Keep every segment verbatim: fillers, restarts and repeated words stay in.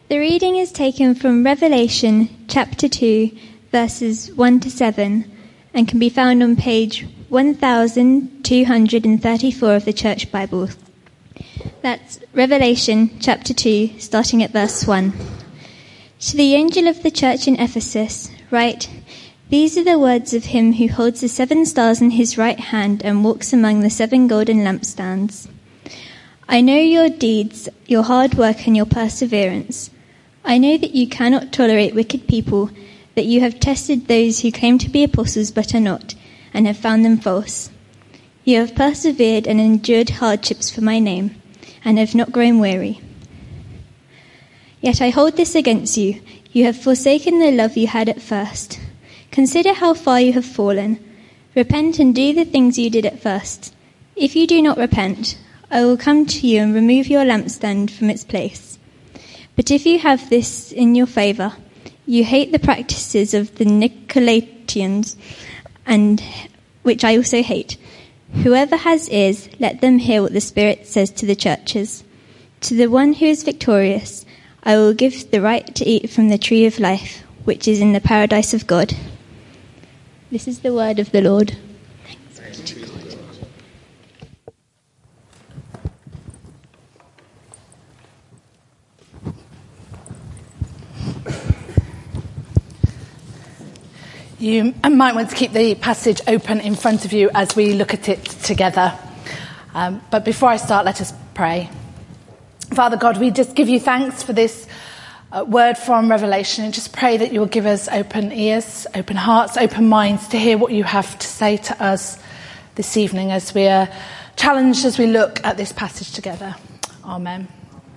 The reading is taken from Revelation chapter two, verses one to seven, and can be found on page one thousand two hundred thirty-four of the Church Bible. That's Revelation chapter two, starting at verse one. To the angel of the church in Ephesus, write, "These are the words of him who holds the seven stars in his right hand and walks among the seven golden lampstands. I know your deeds, your hard work and your perseverance. I know that you cannot tolerate wicked people, that you have tested those who claim to be apostles but are not, and have found them false. You have persevered and endured hardships for my name, and have not grown weary. Yet I hold this against you. You have forsaken the love you had at first. Consider how far you have fallen. Repent and do the things you did at first. If you do not repent, I will come to you and remove your lampstand from its place. But if you have this in your favour, you hate the practices of the Nicolaitans, and which I also hate. Whoever has ears, let them hear what the Spirit says to the churches. To the one who is victorious, I will give the right to eat from the tree of life, which is in the paradise of God." This is the word of the Lord. Thanks be to God. You might want to keep the passage open in front of you as we look at it together. Um, but before I start, let us pray. Father God, we just give you thanks for this uh, word from Revelation, and just pray that you will give us open ears, open hearts, open minds to hear what you have to say to us this evening as we are challenged as we look at this passage together. Amen.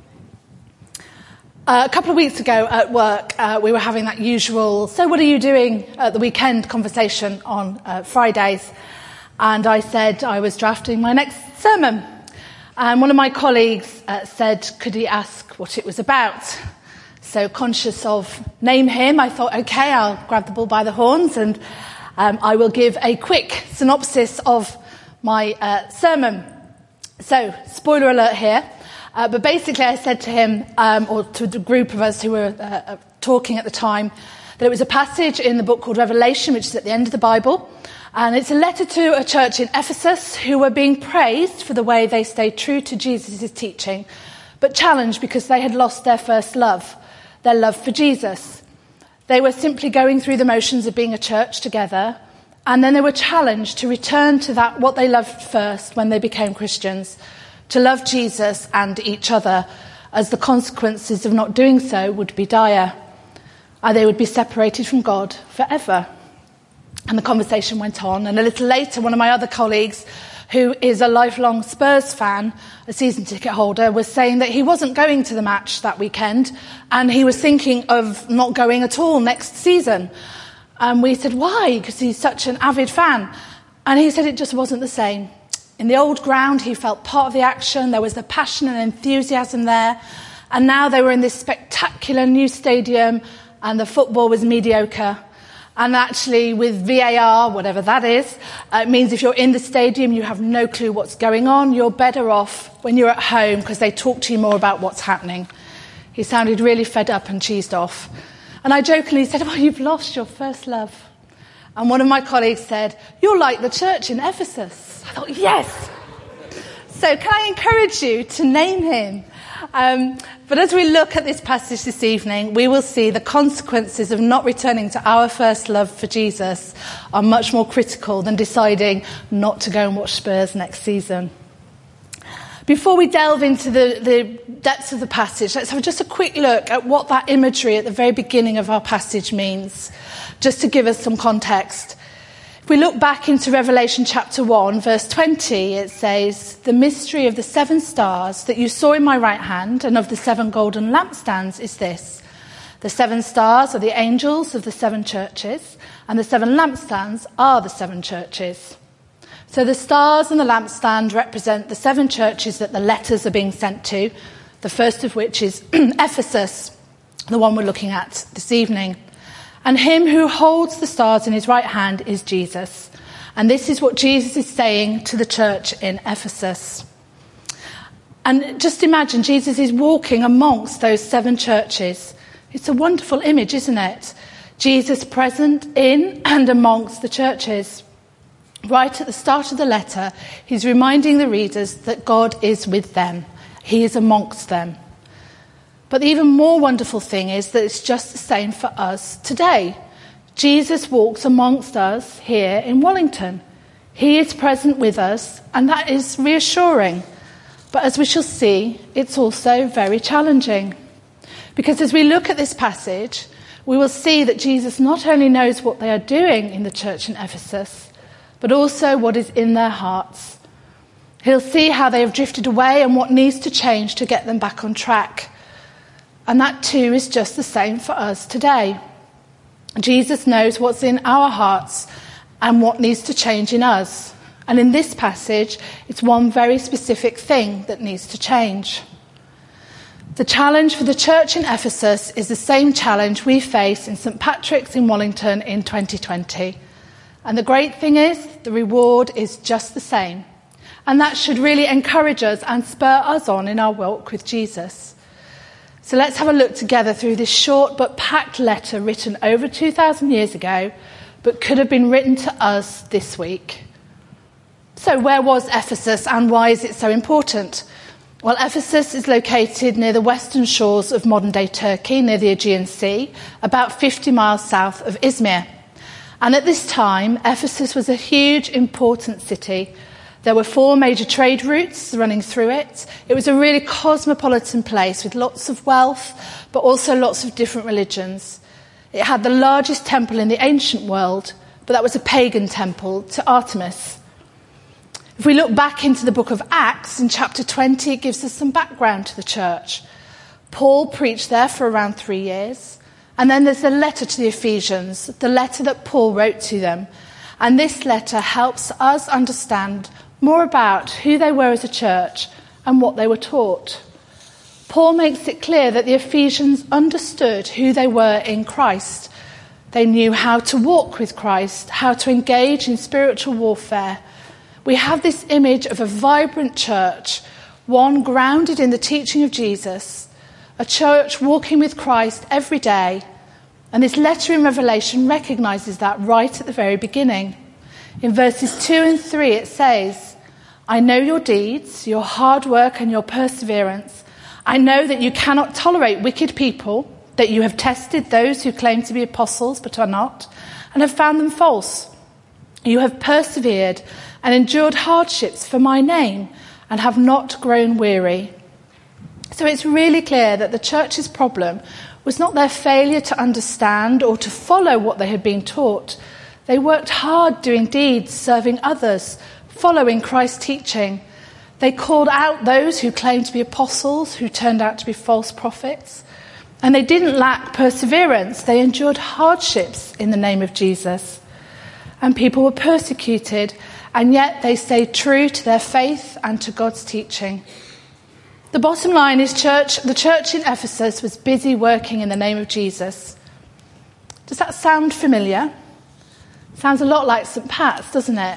Uh, a couple of weeks ago at work, uh, we were having that usual, "So what are you doing at the weekend?" conversation on uh, Fridays. And I said I was drafting my next sermon. And one of my colleagues uh, said, could he ask what it was about? So conscious of name him, I thought, okay, I'll grab the bull by the horns and um, I will give a quick synopsis of my uh, sermon. So, spoiler alert here. Uh, but basically I said to him, um, or to the group of us who were uh, talking at the time, that it was a passage in the book called Revelation, which is at the end of the Bible. And it's a letter to a church in Ephesus who were being praised for the way they stayed true to Jesus' teaching, but challenged because they had lost their first love, their love for Jesus. They were simply going through the motions of being a church together, and then they were challenged to return to that what they loved first when they became Christians, to love Jesus and each other, as the consequences of not doing so would be dire, and they would be separated from God forever. And the conversation went on, and a little later, one of my other colleagues, who is a lifelong Spurs fan, a season ticket holder, was saying that he wasn't going to the match that weekend, and he was thinking of not going at all next season. And we said, why? Because he's such an avid fan. And he said it just wasn't the same. In the old ground, he felt part of the action. There was the passion and enthusiasm there. And now they were in this spectacular new stadium, and the football was mediocre. And actually, with V A R, whatever that is, uh, it means if you're in the stadium, you have no clue what's going on. You're better off when you're at home because they talk to you more about what's happening. He sounded really fed up and cheesed off. And I jokingly said, "Oh, you've lost your first love." And one of my colleagues said, "You're like the church in Ephesus." I thought, yes. So can I encourage you to name him? Um, but as we look at this passage this evening, we will see the consequences of not returning to our first love for Jesus are much more critical than deciding not to go and watch Spurs next season. Before we delve into the, the depths of the passage, let's have just a quick look at what that imagery at the very beginning of our passage means, just to give us some context. If we look back into Revelation chapter one, verse twenty, it says, "The mystery of the seven stars that you saw in my right hand and of the seven golden lampstands is this. The seven stars are the angels of the seven churches, and the seven lampstands are the seven churches." So the stars and the lampstand represent the seven churches that the letters are being sent to, the first of which is Ephesus, the one we're looking at this evening. And him who holds the stars in his right hand is Jesus. And this is what Jesus is saying to the church in Ephesus. And just imagine Jesus is walking amongst those seven churches. It's a wonderful image, isn't it? Jesus present in and amongst the churches. Right at the start of the letter, he's reminding the readers that God is with them. He is amongst them. But the even more wonderful thing is that it's just the same for us today. Jesus walks amongst us here in Wallington. He is present with us, and that is reassuring. But as we shall see, it's also very challenging. Because as we look at this passage, we will see that Jesus not only knows what they are doing in the church in Ephesus, but also what is in their hearts. He'll see how they have drifted away and what needs to change to get them back on track. And that too is just the same for us today. Jesus knows what's in our hearts and what needs to change in us. And in this passage, it's one very specific thing that needs to change. The challenge for the church in Ephesus is the same challenge we face in St Patrick's in Wallington in twenty twenty. And the great thing is, the reward is just the same. And that should really encourage us and spur us on in our walk with Jesus. So let's have a look together through this short but packed letter written over two thousand years ago, but could have been written to us this week. So where was Ephesus and why is it so important? Well, Ephesus is located near the western shores of modern-day Turkey, near the Aegean Sea, about fifty miles south of Izmir. And at this time, Ephesus was a huge, important city. There were four major trade routes running through it. It was a really cosmopolitan place with lots of wealth, but also lots of different religions. It had the largest temple in the ancient world, but that was a pagan temple to Artemis. If we look back into the book of Acts, in chapter twenty, it gives us some background to the church. Paul preached there for around three years. And then there's the letter to the Ephesians, the letter that Paul wrote to them. And this letter helps us understand more about who they were as a church and what they were taught. Paul makes it clear that the Ephesians understood who they were in Christ. They knew how to walk with Christ, how to engage in spiritual warfare. We have this image of a vibrant church, one grounded in the teaching of Jesus, a church walking with Christ every day. And this letter in Revelation recognises that right at the very beginning. In verses two and three it says, I know your deeds, your hard work and your perseverance. I know that you cannot tolerate wicked people, that you have tested those who claim to be apostles but are not, and have found them false. You have persevered and endured hardships for my name and have not grown weary. So it's really clear that the church's problem was not their failure to understand or to follow what they had been taught. They worked hard doing deeds, serving others, following Christ's teaching. They called out those who claimed to be apostles, who turned out to be false prophets. And they didn't lack perseverance. They endured hardships in the name of Jesus. And people were persecuted, and yet they stayed true to their faith and to God's teaching. The bottom line is church, the church in Ephesus was busy working in the name of Jesus. Does that sound familiar? Sounds a lot like St Pat's, doesn't it?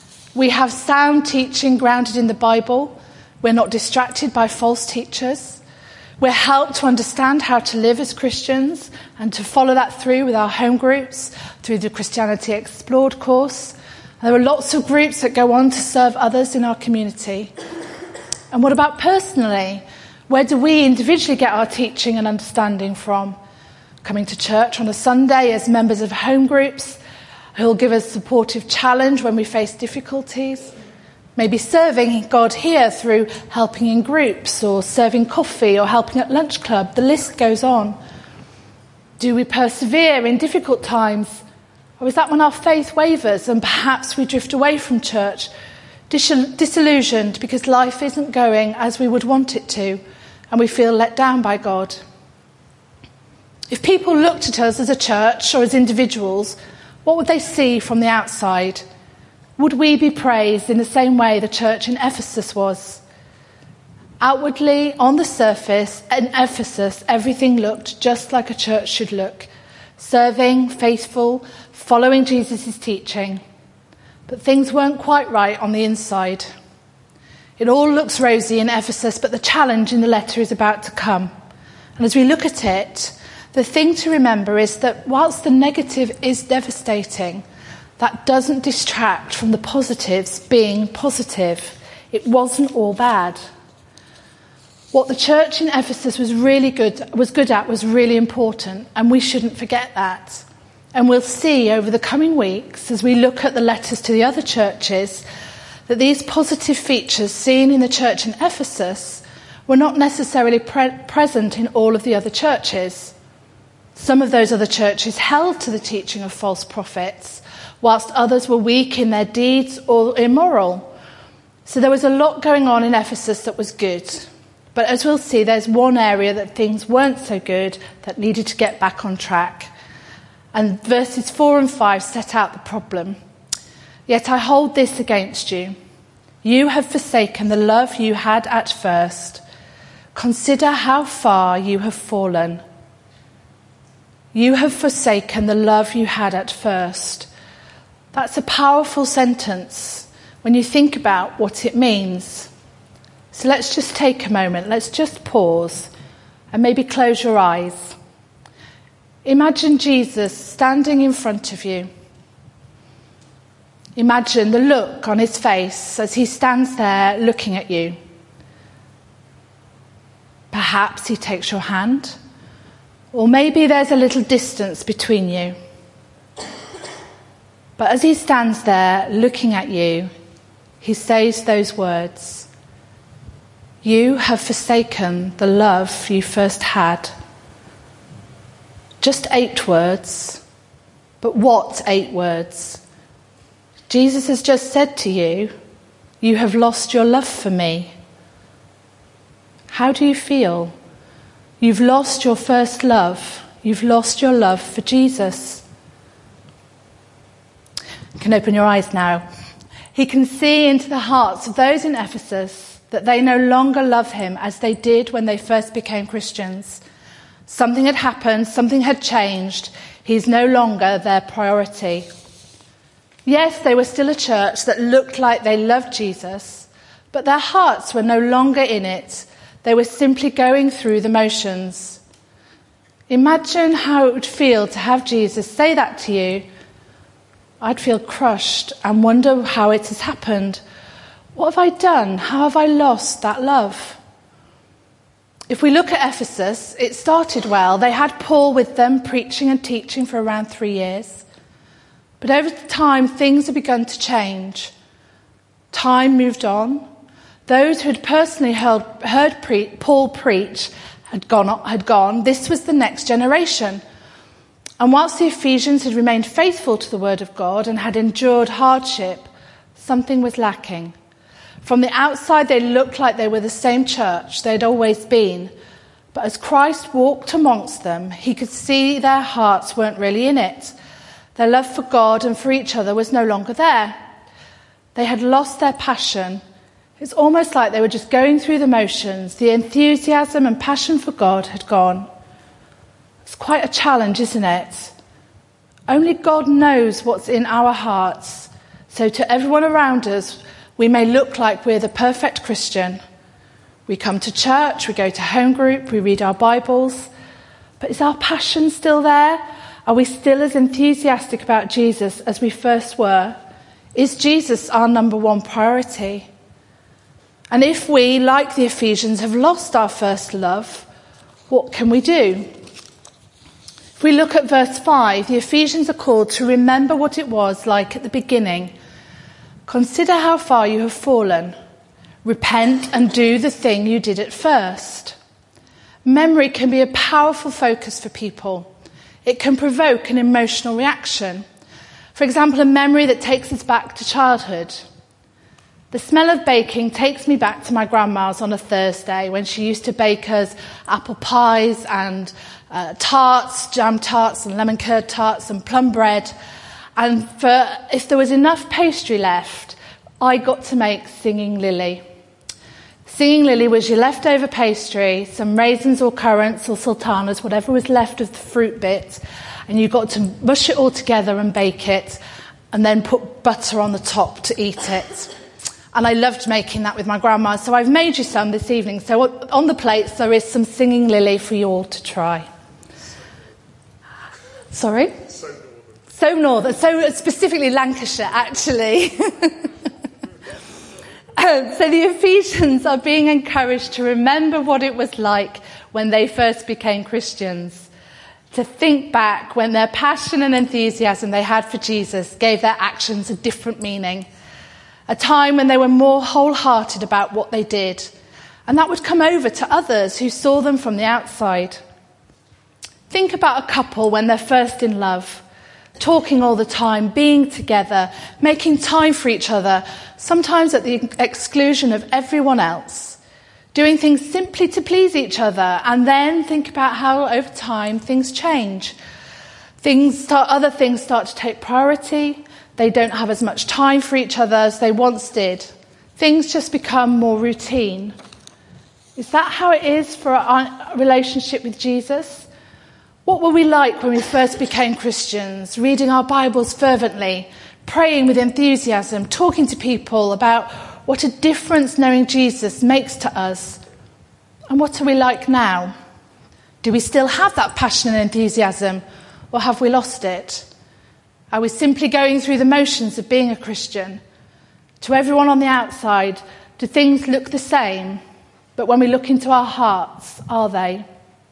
We have sound teaching grounded in the Bible. We're not distracted by false teachers. We're helped to understand how to live as Christians and to follow that through with our home groups, through the Christianity Explored course. There are lots of groups that go on to serve others in our community. And what about personally? Where do we individually get our teaching and understanding from? Coming to church on a Sunday as members of home groups who'll give us supportive challenge when we face difficulties. Maybe serving God here through helping in groups or serving coffee or helping at lunch club. The list goes on. Do we persevere in difficult times? Or is that when our faith wavers and perhaps we drift away from church, disillusioned because life isn't going as we would want it to, and we feel let down by God? If people looked at us as a church or as individuals, what would they see from the outside? Would we be praised in the same way the church in Ephesus was? Outwardly, on the surface, in Ephesus, everything looked just like a church should look. Serving, faithful, following Jesus' teaching. But things weren't quite right on the inside. It all looks rosy in Ephesus, but the challenge in the letter is about to come. And as we look at it, the thing to remember is that whilst the negative is devastating, that doesn't distract from the positives being positive. It wasn't all bad. What the church in Ephesus was really good was good at was really important, and we shouldn't forget that. And we'll see over the coming weeks, as we look at the letters to the other churches, that these positive features seen in the church in Ephesus were not necessarily pre- present in all of the other churches. Some of those other churches held to the teaching of false prophets, whilst others were weak in their deeds or immoral. So there was a lot going on in Ephesus that was good. But as we'll see, there's one area that things weren't so good that needed to get back on track. And verses four and five set out the problem. Yet I hold this against you. You have forsaken the love you had at first. Consider how far you have fallen. You have forsaken the love you had at first. That's a powerful sentence when you think about what it means. So let's just take a moment. Let's just pause and maybe close your eyes. Imagine Jesus standing in front of you. Imagine the look on his face as he stands there looking at you. Perhaps he takes your hand, or maybe there's a little distance between you. But as he stands there looking at you, he says those words, "You have forsaken the love you first had." Just eight words, but what eight words? Jesus has just said to you, you have lost your love for me. How do you feel? You've lost your first love. You've lost your love for Jesus. You can open your eyes now. He can see into the hearts of those in Ephesus that they no longer love him as they did when they first became Christians. Something had happened, something had changed. He's no longer their priority. Yes, they were still a church that looked like they loved Jesus, but their hearts were no longer in it. They were simply going through the motions. Imagine how it would feel to have Jesus say that to you. I'd feel crushed and wonder how it has happened. What have I done? How have I lost that love? If we look at Ephesus, it started well. They had Paul with them preaching and teaching for around three years. But over time, things had begun to change. Time moved on. Those who had personally heard, heard pre- Paul preach had gone, had gone. This was the next generation. And whilst the Ephesians had remained faithful to the word of God and had endured hardship, something was lacking. From the outside, they looked like they were the same church they'd always been. But as Christ walked amongst them, he could see their hearts weren't really in it. Their love for God and for each other was no longer there. They had lost their passion. It's almost like they were just going through the motions. The enthusiasm and passion for God had gone. It's quite a challenge, isn't it? Only God knows what's in our hearts. So to everyone around us, we may look like we're the perfect Christian. We come to church, we go to home group, we read our Bibles. But is our passion still there? Are we still as enthusiastic about Jesus as we first were? Is Jesus our number one priority? And if we, like the Ephesians, have lost our first love, what can we do? If we look at verse five, the Ephesians are called to remember what it was like at the beginning. Consider how far you have fallen. Repent and do the thing you did at first. Memory can be a powerful focus for people. It can provoke an emotional reaction. For example, a memory that takes us back to childhood. The smell of baking takes me back to my grandma's on a Thursday when she used to bake us apple pies and uh, tarts, jam tarts and lemon curd tarts and plum bread. And for, if there was enough pastry left, I got to make Singing Lily. Singing Lily was your leftover pastry, some raisins or currants or sultanas, whatever was left of the fruit bit, and you got to mush it all together and bake it, and then put butter on the top to eat it. And I loved making that with my grandma, so I've made you some this evening. So on the plates there is some Singing Lily for you all to try. Sorry? So northern. So northern. So specifically Lancashire, actually. um, so the Ephesians are being encouraged to remember what it was like when they first became Christians. To think back when their passion and enthusiasm they had for Jesus gave their actions a different meaning. A time when they were more wholehearted about what they did. And that would come over to others who saw them from the outside. Think about a couple when they're first in love, talking all the time, being together, making time for each other, sometimes at the exclusion of everyone else, doing things simply to please each other, and then think about how over time things change. Things start, other things start to take priority. They don't have as much time for each other as they once did. Things just become more routine. Is that how it is for our relationship with Jesus? What were we like when we first became Christians, reading our Bibles fervently, praying with enthusiasm, talking to people about what a difference knowing Jesus makes to us? And what are we like now? Do we still have that passion and enthusiasm, or have we lost it? Are we simply going through the motions of being a Christian? To everyone on the outside, do things look the same? But when we look into our hearts, are they?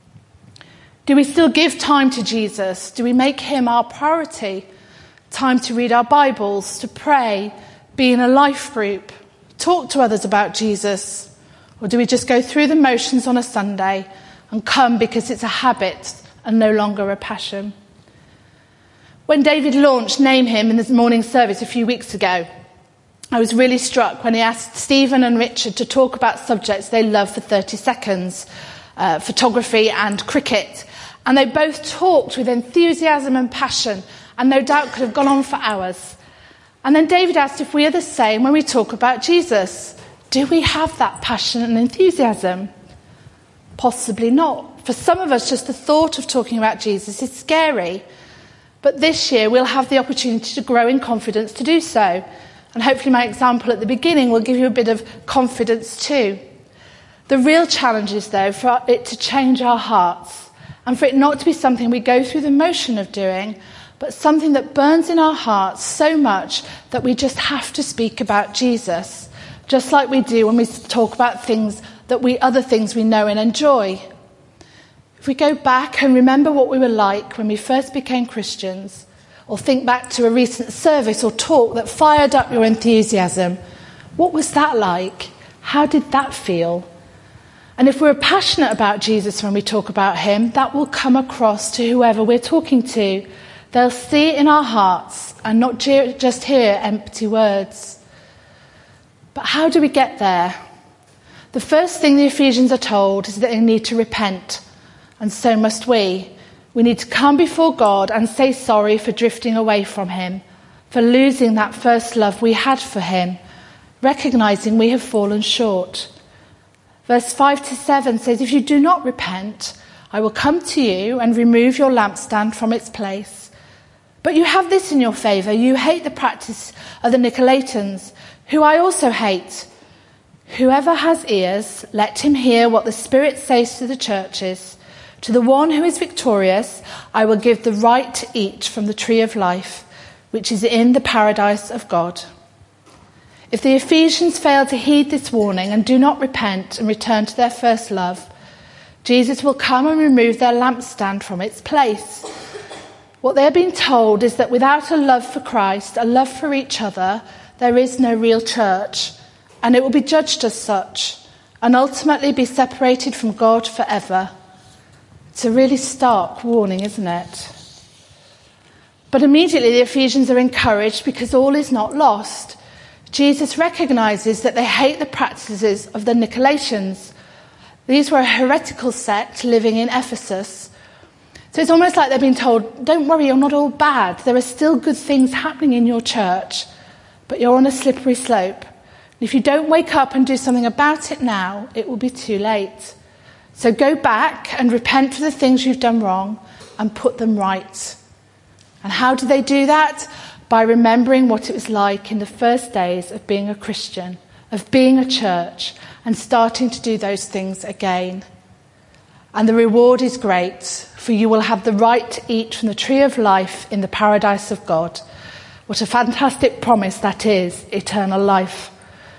Do we still give time to Jesus? Do we make him our priority? Time to read our Bibles, to pray, be in a life group, talk to others about Jesus? Or do we just go through the motions on a Sunday and come because it's a habit and no longer a passion? When David launched Name Him in this morning service a few weeks ago, I was really struck when he asked Stephen and Richard to talk about subjects they love for thirty seconds, uh, photography and cricket. And they both talked with enthusiasm and passion, and no doubt could have gone on for hours. And then David asked if we are the same when we talk about Jesus. Do we have that passion and enthusiasm? Possibly not. For some of us, just the thought of talking about Jesus is scary. But this year, we'll have the opportunity to grow in confidence to do so. And hopefully my example at the beginning will give you a bit of confidence too. The real challenge is, though, for it to change our hearts. And for it not to be something we go through the motion of doing, but something that burns in our hearts so much that we just have to speak about Jesus, just like we do when we talk about things that we, other things we know and enjoy. If we go back and remember what we were like when we first became Christians, or think back to a recent service or talk that fired up your enthusiasm, what was that like? How did that feel? And if we're passionate about Jesus when we talk about him, that will come across to whoever we're talking to. They'll see it in our hearts and not just hear empty words. But how do we get there? The first thing the Ephesians are told is that they need to repent, and so must we. We need to come before God and say sorry for drifting away from him, for losing that first love we had for him, recognising we have fallen short. Verse five to seven says, if you do not repent, I will come to you and remove your lampstand from its place. But you have this in your favour. You hate the practice of the Nicolaitans, who I also hate. Whoever has ears, let him hear what the Spirit says to the churches. To the one who is victorious, I will give the right to eat from the tree of life, which is in the paradise of God. If the Ephesians fail to heed this warning and do not repent and return to their first love, Jesus will come and remove their lampstand from its place. What they're being told is that without a love for Christ, a love for each other, there is no real church, and it will be judged as such, and ultimately be separated from God forever. It's a really stark warning, isn't it? But immediately the Ephesians are encouraged because all is not lost. Jesus recognises that they hate the practices of the Nicolaitans. These were a heretical sect living in Ephesus. So it's almost like they've been told, don't worry, you're not all bad. There are still good things happening in your church, but you're on a slippery slope. And if you don't wake up and do something about it now, it will be too late. So go back and repent for the things you've done wrong and put them right. And how do they do that? By remembering what it was like in the first days of being a Christian, of being a church and starting to do those things again. And the reward is great, for you will have the right to eat from the tree of life in the paradise of God. What a fantastic promise that is, eternal life.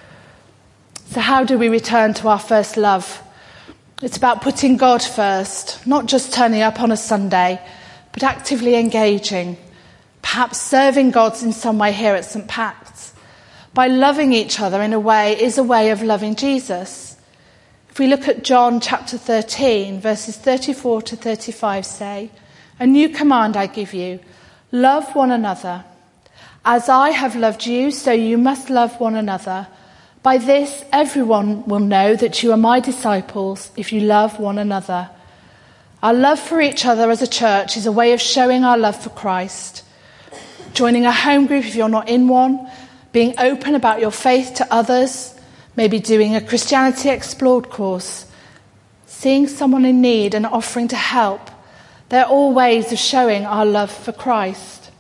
So how do we return to our first love? It's about putting God first, not just turning up on a Sunday, but actively engaging, perhaps serving God in some way here at St Pat's. By loving each other in a way is a way of loving Jesus. If we look at John chapter thirteen, verses thirty-four to thirty-five say, "A new command I give you, love one another. As I have loved you, so you must love one another. By this, everyone will know that you are my disciples if you love one another." Our love for each other as a church is a way of showing our love for Christ. Joining a home group if you're not in one, being open about your faith to others, maybe doing a Christianity Explored course, seeing someone in need and offering to help. They're all ways of showing our love for Christ.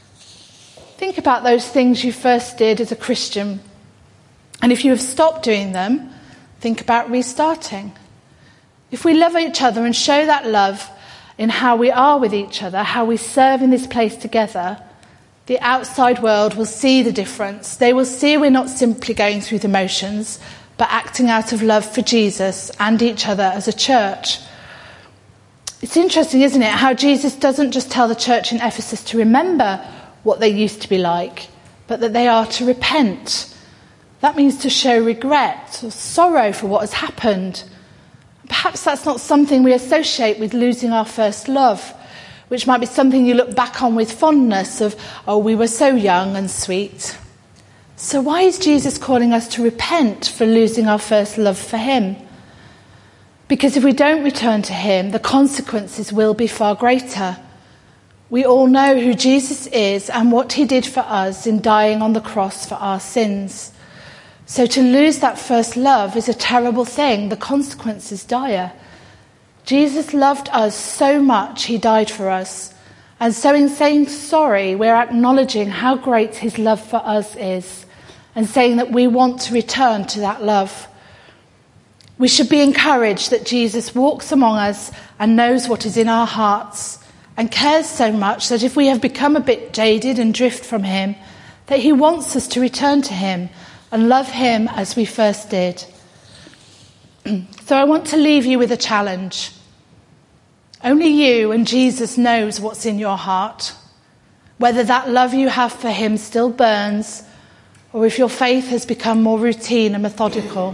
Think about those things you first did as a Christian. And if you have stopped doing them, think about restarting. If we love each other and show that love in how we are with each other, how we serve in this place together, the outside world will see the difference. They will see we're not simply going through the motions, but acting out of love for Jesus and each other as a church. It's interesting, isn't it, how Jesus doesn't just tell the church in Ephesus to remember what they used to be like, but that they are to repent. That means to show regret or sorrow for what has happened. Perhaps that's not something we associate with losing our first love, which might be something you look back on with fondness of, oh, we were so young and sweet. So why is Jesus calling us to repent for losing our first love for him? Because if we don't return to him, the consequences will be far greater. We all know who Jesus is and what he did for us in dying on the cross for our sins. So to lose that first love is a terrible thing. The consequence is dire. Jesus loved us so much, he died for us. And so in saying sorry, we're acknowledging how great his love for us is and saying that we want to return to that love. We should be encouraged that Jesus walks among us and knows what is in our hearts and cares so much that if we have become a bit jaded and drift from him, that he wants us to return to him and love him as we first did. So I want to leave you with a challenge. Only you and Jesus knows what's in your heart, whether that love you have for him still burns or if your faith has become more routine and methodical.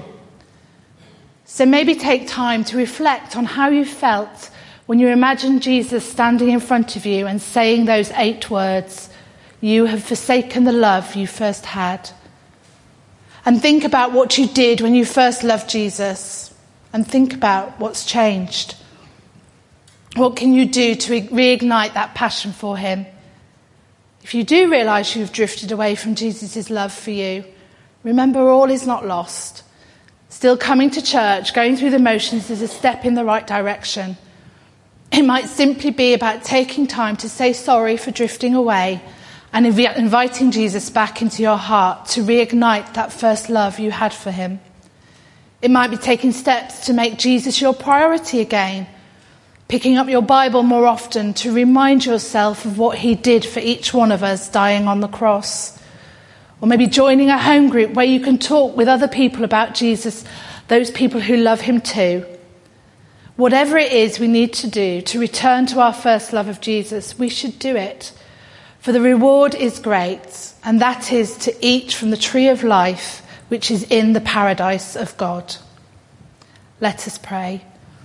So maybe take time to reflect on how you felt when you imagined Jesus standing in front of you and saying those eight words, "You have forsaken the love you first had." And think about what you did when you first loved Jesus. And think about what's changed. What can you do to reignite that passion for him? If you do realise you've drifted away from Jesus' love for you, remember all is not lost. Still coming to church, going through the motions is a step in the right direction. It might simply be about taking time to say sorry for drifting away and inv- inviting Jesus back into your heart to reignite that first love you had for him. It might be taking steps to make Jesus your priority again, picking up your Bible more often to remind yourself of what he did for each one of us dying on the cross. Or maybe joining a home group where you can talk with other people about Jesus, those people who love him too. Whatever it is we need to do to return to our first love of Jesus, we should do it. For the reward is great, and that is to eat from the tree of life, which is in the paradise of God. Let us pray.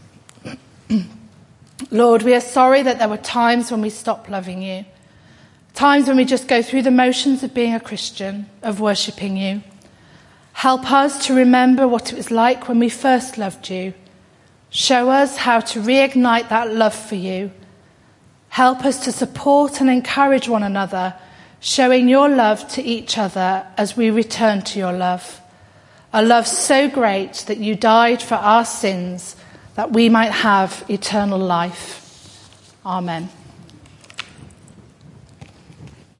Lord, we are sorry that there were times when we stopped loving you. Times when we just go through the motions of being a Christian, of worshipping you. Help us to remember what it was like when we first loved you. Show us how to reignite that love for you. Help us to support and encourage one another, showing your love to each other as we return to your love. A love so great that you died for our sins, that we might have eternal life. Amen.